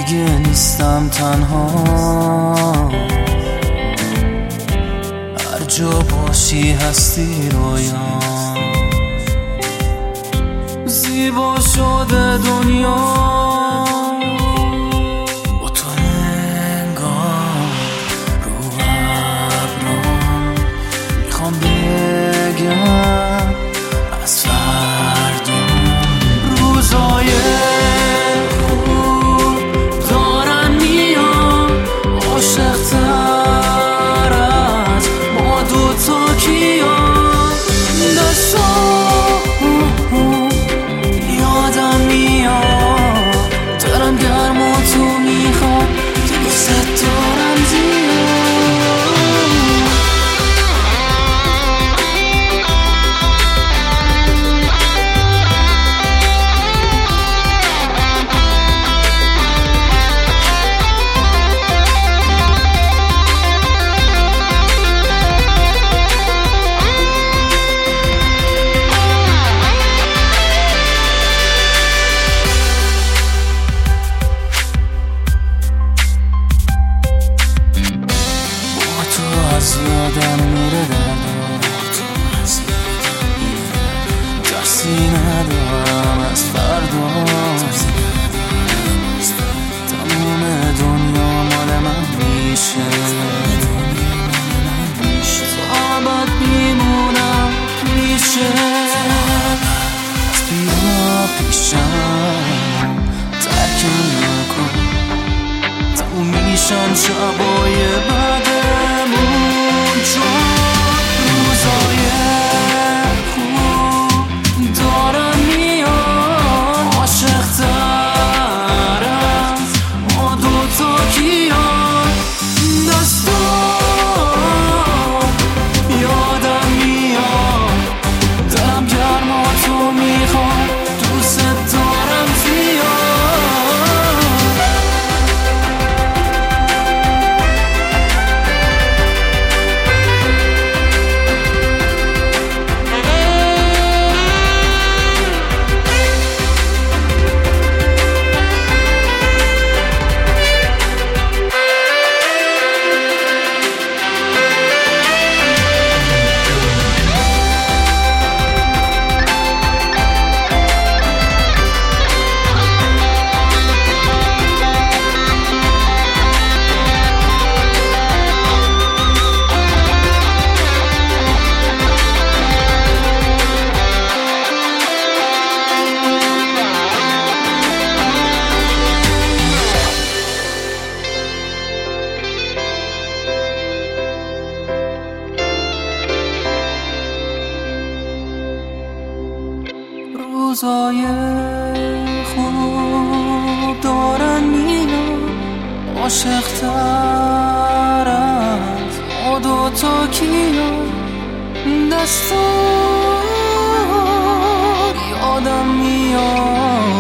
دیگه نیستم تنها، هر جا باشی هستی رویام. زیبا شده دنیا با تو انگار رو ابرام. میخوام بگم از فردا روزای خوب دارن میان، عاشق‌تر از ما دوتا کیان. دستام یادم میاد، دلم گرم و تو میخوام، دوست دارم از یادم میره دردم، ترسی ندارم از فردا. تموم دنیا مال من میشه، تا ابد میمونم میشه. از بیا پیشم ترکم نکن، تموم میشن شبای بعدمون، چون روزای خوب دارن میان، عاشق‌تر از ما دوتا کیان. دستام یادم میاد، دلم گرم و تو میخوام، دوست دارم زیاد. روزای خوب دارن میان، عاشق‌تر از ما دوتا کیان. دستان یادم میاد،